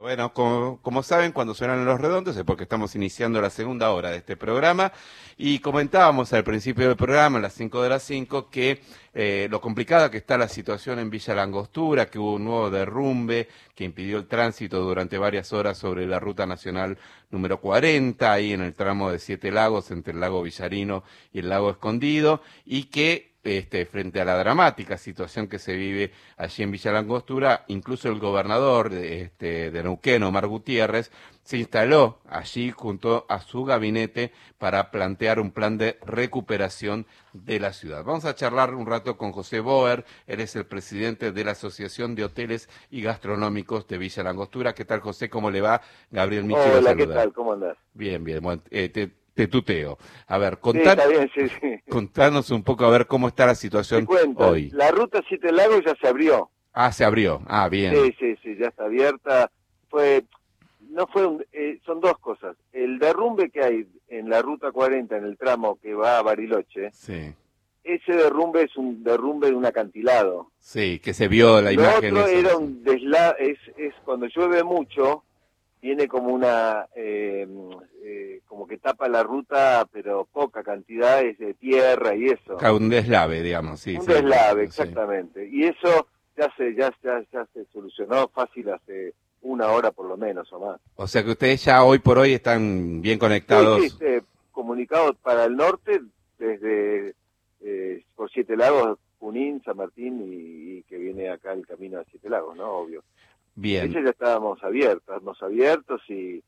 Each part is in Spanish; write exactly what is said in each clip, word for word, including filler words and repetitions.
Bueno, como, como saben, cuando suenan los redondos es porque estamos iniciando la segunda hora de este programa y comentábamos al principio del programa, a las cinco de las cinco, que eh, lo complicada que está la situación en Villa La Angostura, que hubo un nuevo derrumbe que impidió el tránsito durante varias horas sobre la ruta nacional número cuarenta, ahí en el tramo de Siete Lagos, entre el lago Villarino y el lago Escondido, y que Este, frente a la dramática situación que se vive allí en Villa La Angostura, incluso el gobernador de, este, de Neuquén, Omar Gutiérrez, se instaló allí junto a su gabinete para plantear un plan de recuperación de la ciudad. Vamos a charlar un rato con José Boer, él es el presidente de la Asociación de Hoteles y Gastronómicos de Villa La Angostura. ¿Qué tal, José? ¿Cómo le va? Gabriel Michi lo Hola, ¿qué saluda. tal? ¿Cómo andás? Bien, bien, bueno, eh, te, te tuteo. A ver, Sí, contar, está bien, sí, sí. contanos un poco a ver cómo está la Te situación cuento, hoy. la ruta Siete Lagos ya se abrió. Ah, se abrió. Ah, bien. Sí, sí, sí, ya está abierta. Fue, no fue un, eh, son dos cosas. El derrumbe que hay en la ruta cuarenta, en el tramo que va a Bariloche, Sí. ese derrumbe es un derrumbe de un acantilado. Sí, que se vio la Lo imagen otro esa. era Sí. un desla, es, es cuando llueve mucho, viene como una, eh, eh, como que tapa la ruta, pero poca cantidad es de tierra y eso. Claro, un deslave, digamos, sí, Un sí. deslave, Sí. exactamente. Y eso ya se, ya, ya, ya se solucionó fácil hace una hora por lo menos o más. O sea que ustedes ya hoy por hoy están bien Sí, sí, conectados. este, comunicado para el norte desde eh, por Siete Lagos, Junín, San Martín y, y que viene acá el camino a Siete Lagos, ¿no? Obvio. Bien. Ese ya estábamos abiertos, estábamos abiertos y,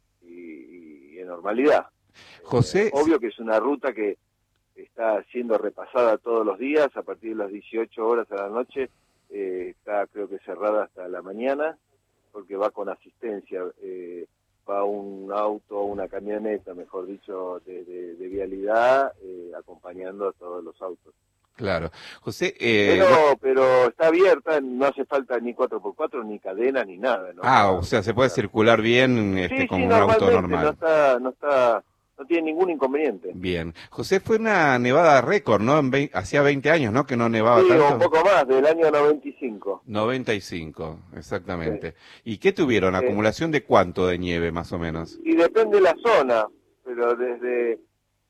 y, y en normalidad. Eh, José, obvio que es una ruta que está siendo repasada todos los días, a partir de las dieciocho horas a la noche, eh, está creo que cerrada hasta la mañana, porque va con asistencia, eh, va un auto, una camioneta, mejor dicho, de, de, de vialidad, eh, acompañando a todos los autos. claro. José, eh, Pero, bueno, pero está abierta, no hace falta ni cuatro por cuatro, ni cadenas, ni nada, ¿no? ah, Para, o sea, para se puede pasar. circular bien, este, Sí, sí, como un auto normalmente, no normal. está, no está, no tiene ningún inconveniente. Bien. José, fue una nevada récord, ¿no? En vein- hacía veinte años, ¿no? Que no nevaba Sí, o un tanto. poco más, del año noventa y cinco. noventa y cinco, Sí. exactamente. ¿Y qué tuvieron? Eh, ¿Acumulación de cuánto de nieve, más o menos? y depende de la zona, pero desde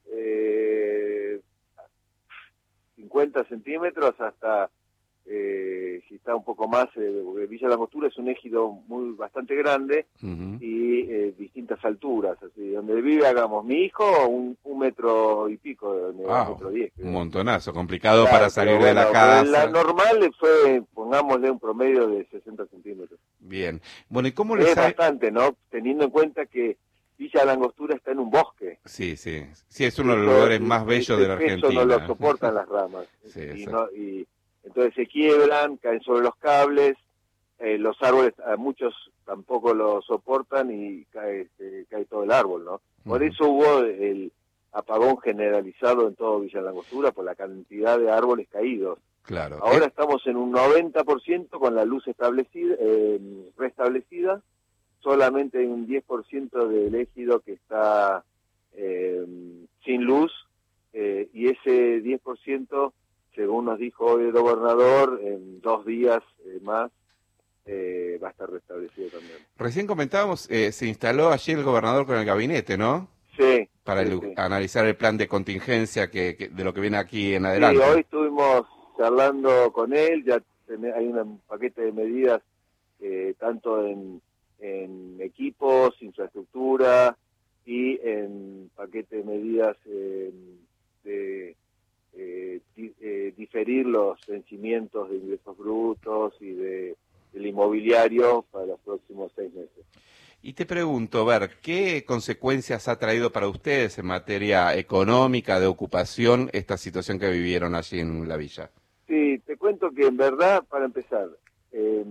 eh, cincuenta centímetros hasta, eh, si está un poco más, eh, porque Villa La Angostura es un ejido muy bastante grande Uh-huh. y eh, distintas alturas, así, donde vive, hagamos, mi hijo, un, un metro y pico, de un Ah, metro diez, un creo. montonazo, complicado para Claro, pero salir de la bueno, pero la casa. normal fue, pongámosle un promedio de sesenta centímetros. Bien. Bueno, ¿y cómo les Es ha...? bastante, ¿no? Teniendo en cuenta que Villa La Angostura está en un bosque. Sí, sí. Sí, es uno de los Eso, lugares más bellos ese de la peso no lo Argentina. soportan las ramas. Sí, Y, exacto. no, y entonces se quiebran, caen sobre los cables, eh, los árboles, a muchos tampoco lo soportan y cae, se, cae todo el árbol, ¿no? Por Uh-huh. eso hubo el apagón generalizado en todo Villa La Angostura por la cantidad de árboles caídos. Claro. Ahora Eh, estamos en un noventa por ciento con la luz establecida, eh, restablecida, solamente hay un diez por ciento del ejido que está eh, sin luz, eh, y ese diez por ciento, según nos dijo hoy el gobernador, en dos días eh, más eh, va a estar restablecido también. recién comentábamos, eh, se instaló allí el gobernador con el gabinete, ¿no? Sí, Para sí, el- sí. analizar el plan de contingencia que, que- de lo que viene aquí en Sí, adelante. hoy estuvimos charlando con él, ya ten- hay un paquete de medidas, eh, tanto en, en equipos, infraestructura y en paquete de medidas eh, de eh, di, eh, diferir los vencimientos de ingresos brutos y de del inmobiliario para los próximos seis meses. Y te pregunto, ver, ¿qué consecuencias ha traído para ustedes en materia económica, de ocupación, esta situación que vivieron allí en la villa? Sí, te cuento que en verdad, para empezar, eh,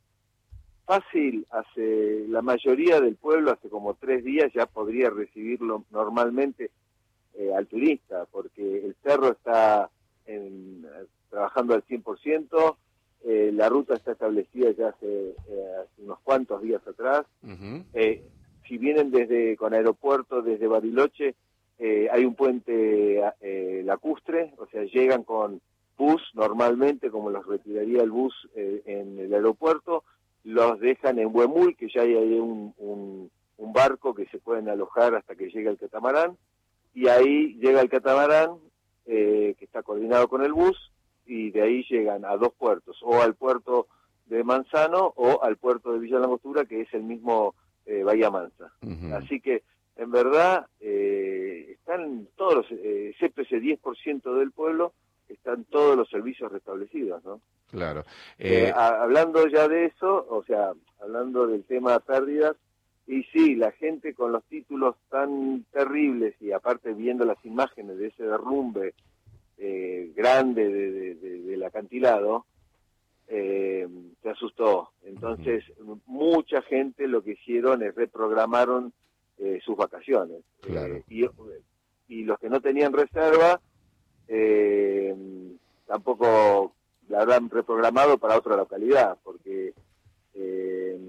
fácil, hace la mayoría del pueblo hace como tres días ya podría recibirlo normalmente eh, al turista, porque el cerro está en, trabajando al cien por ciento, eh, la ruta está establecida ya hace, eh, hace unos cuantos días atrás. Uh-huh. Eh, si vienen desde con aeropuerto desde Bariloche, eh, hay un puente eh, lacustre, o sea, llegan con bus normalmente, como los retiraría el bus eh, en el aeropuerto, los dejan en Huemul, que ya hay ahí un, un, un barco que se pueden alojar hasta que llegue el catamarán, y ahí llega el catamarán, eh, que está coordinado con el bus, y de ahí llegan a dos puertos, o al puerto de Manzano o al puerto de Villa Langostura, que es el mismo eh, Bahía Mansa. Uh-huh. Así que, en verdad, eh, están todos los, eh, excepto ese diez por ciento del pueblo, están todos los servicios restablecidos, ¿no? Claro. Eh, Eh... a, hablando ya de eso, o sea, hablando del tema de pérdidas, y sí, la gente con los títulos tan terribles, y aparte viendo las imágenes de ese derrumbe eh, grande de, de, de, del acantilado, eh, se asustó. Entonces, uh-huh. mucha gente lo que hicieron es reprogramaron eh, sus vacaciones. Claro. Eh, y, y los que no tenían reserva, eh, tampoco la habrán reprogramado para otra localidad, porque eh,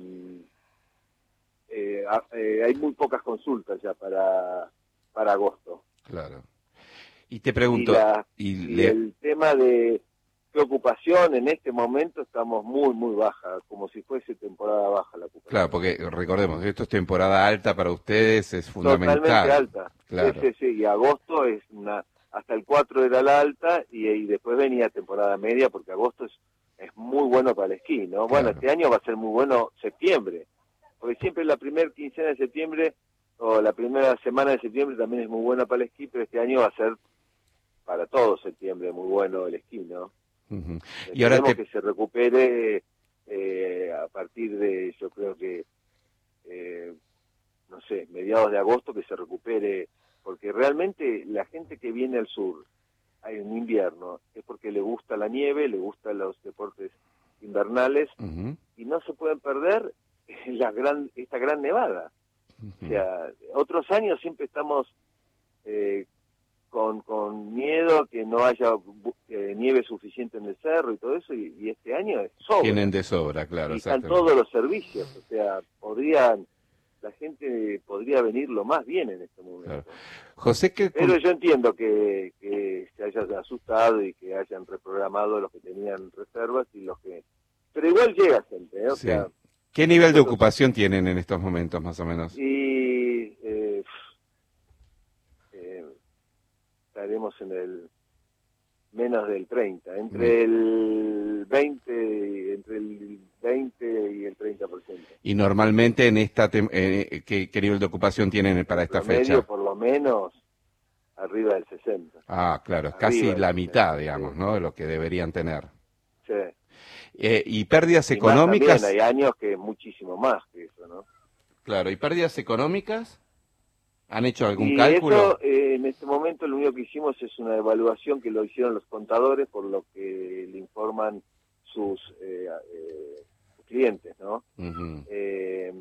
eh, eh, hay muy pocas consultas ya para, para agosto. Claro. Y te pregunto... Y, la, y, y le... el tema de preocupación en este momento estamos muy, muy baja, como si fuese temporada baja la ocupación. Claro, porque recordemos, esto es temporada alta para ustedes, es fundamental. Totalmente alta. Claro. Sí, sí, sí, y agosto es una... Hasta el cuatro era la alta y, y después venía temporada media, porque agosto es, es muy bueno para el esquí, ¿no? Claro. Bueno, este año va a ser muy bueno septiembre, porque siempre la primera quincena de septiembre o la primera semana de septiembre también es muy buena para el esquí, pero este año va a ser para todo septiembre muy bueno el esquí, ¿no? Uh-huh. Y ahora te... que se recupere eh, a partir de, yo creo que, eh, no sé, mediados de agosto, que se recupere, porque realmente la gente que viene al sur en invierno es porque le gusta la nieve, le gustan los deportes invernales, uh-huh. y no se pueden perder la gran, esta gran nevada. Uh-huh. O sea, otros años siempre estamos eh, con, con miedo que no haya eh, nieve suficiente en el cerro y todo eso, y, y este año es sobra. Tienen de sobra, claro. Y están todos los servicios, o sea, podrían... la gente podría venir lo más bien en este momento. Claro. José, ¿qué... Pero yo entiendo que, que se hayan asustado y que hayan reprogramado los que tenían reservas y los que... Pero igual llega gente, ¿eh? O sí. sea, ¿Qué nivel de ocupación tienen en estos momentos, más o menos? Y eh, eh, estaremos en el menos del treinta, entre mm. el veinte, entre el veinte y el treinta por ciento. Y normalmente en esta tem eh, ¿qué, ¿qué nivel de ocupación tienen para esta promedio, fecha? Por lo menos arriba del sesenta. Ah, claro, arriba casi la mitad, sesenta, digamos, sí. ¿no? De lo que deberían tener. Sí. Eh, y pérdidas y económicas. También hay años que es muchísimo más que eso, ¿no? Claro, ¿y pérdidas económicas? ¿Han hecho algún y cálculo? Eso, eh, en este momento lo único que hicimos es una evaluación que lo hicieron los contadores, por lo que le informan sus eh, eh, clientes, ¿no? Uh-huh. eh,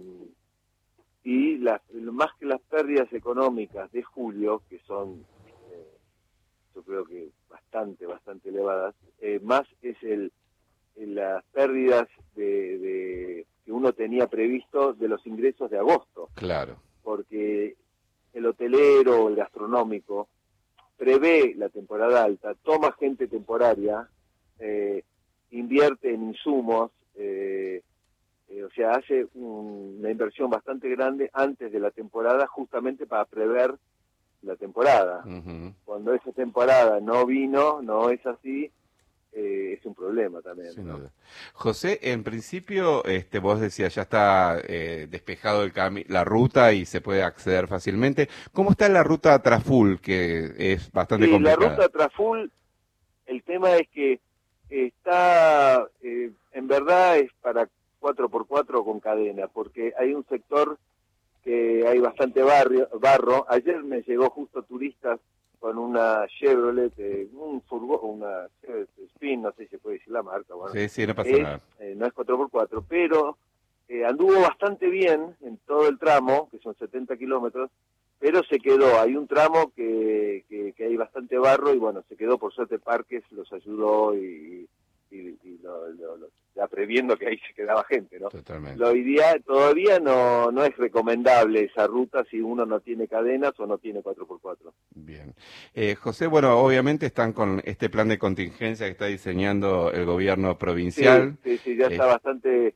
y las, más que las pérdidas económicas de julio, que son, eh, yo creo que bastante, bastante elevadas, eh, más es el, el las pérdidas de, de que uno tenía previsto de los ingresos de agosto. Claro. Porque el hotelero o el gastronómico prevé la temporada alta, toma gente temporaria, eh, invierte en insumos, eh, eh, o sea, hace un, una inversión bastante grande antes de la temporada, justamente para prever la temporada. Uh-huh. Cuando esa temporada no vino, no es así, eh, es un problema también. Sin ¿no? duda. José, en principio, este, vos decías, ya está eh, despejado el cami la ruta y se puede acceder fácilmente. ¿Cómo está la ruta Traful, que es bastante sí, complicada? La ruta Traful, el tema es que está, eh, en verdad es para cuatro por cuatro con cadena, porque hay un sector que hay bastante barrio, barro. Ayer me llegó justo turistas con una Chevrolet, eh, un furgón, una eh, Spin, no sé si se puede decir la marca. Bueno, sí, sí, no pasa es, nada. Eh, no es cuatro por cuatro, pero eh, anduvo bastante bien en todo el tramo, que son setenta kilómetros, pero se quedó. Hay un tramo que, que, que hay bastante barro y bueno, se quedó. Por suerte Parques los ayudó y, y, y lo, lo, lo, ya previendo que ahí se quedaba gente, ¿no? Totalmente. Lo ideal, todavía no, no es recomendable esa ruta si uno no tiene cadenas o no tiene cuatro por cuatro. Bien. Eh, José, bueno, obviamente están con este plan de contingencia que está diseñando el gobierno provincial. Sí, sí, sí ya está eh, bastante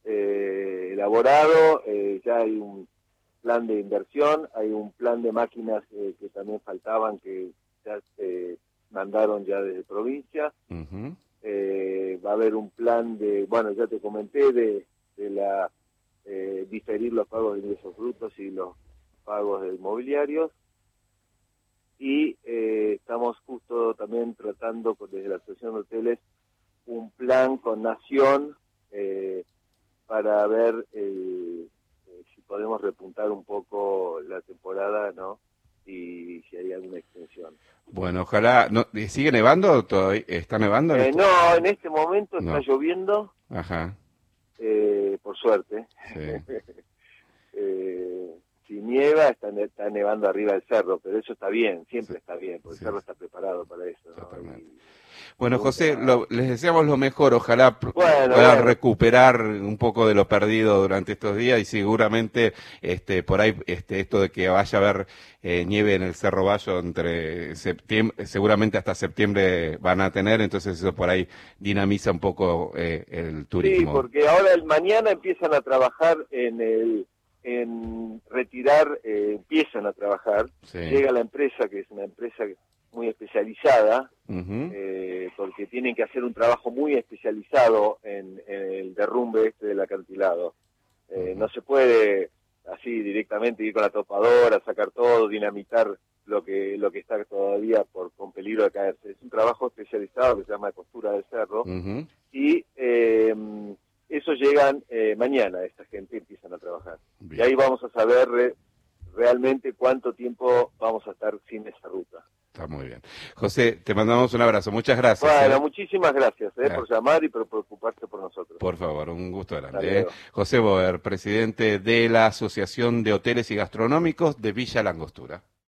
eh, elaborado, eh, ya hay un plan de inversión, hay un plan de máquinas eh, que también faltaban, que ya se mandaron ya desde provincia. Uh-huh. eh, va a haber un plan de, bueno, ya te comenté, de, de la eh, diferir los pagos de ingresos brutos y los pagos de inmobiliarios. Y eh, estamos justo también tratando con, desde la Asociación de Hoteles, un plan con Nación eh, para ver eh, eh, si podemos repuntar un poco la temporada, ¿no? Y si hay alguna extensión. Bueno, ojalá. No, ¿sigue nevando? ¿Todavía está nevando? Eh, este... No, en este momento no. está lloviendo. Ajá. Eh, por suerte. Sí. eh, si nieva, está, está nevando arriba del cerro, pero eso está bien, siempre Sí. está bien, porque Sí. el cerro está preparado para eso, ¿no? Totalmente. Y, Bueno, y José, gusta... lo, les deseamos lo mejor. Ojalá bueno, puedan bueno. recuperar un poco de lo perdido durante estos días y seguramente este, por ahí este, esto de que vaya a haber eh, nieve en el Cerro Bayo entre septiembre, seguramente hasta septiembre van a tener, entonces eso por ahí dinamiza un poco eh, el turismo. Sí, porque ahora el mañana empiezan a trabajar en el en retirar, eh, empiezan a trabajar. Sí. Llega la empresa, que es una empresa muy especializada, uh-huh. eh, porque tienen que hacer un trabajo muy especializado en, en el derrumbe este del acantilado. Eh, uh-huh. No se puede así directamente ir con la topadora, sacar todo, dinamitar lo que lo que está todavía por con peligro de caerse. Es un trabajo especializado que se llama de costura del cerro, uh-huh. y eh, eso llegan eh, mañana, esta gente empiezan a trabajar. Bien. Y ahí vamos a saber re, realmente cuánto tiempo vamos a estar sin esa ruta. Está muy bien. José, te mandamos un abrazo. Muchas gracias. Bueno, ¿eh? muchísimas gracias eh, por llamar y por preocuparse por nosotros. Por favor, un gusto grande. ¿eh? José Boer, presidente de la Asociación de Hoteles y Gastronómicos de Villa La Angostura.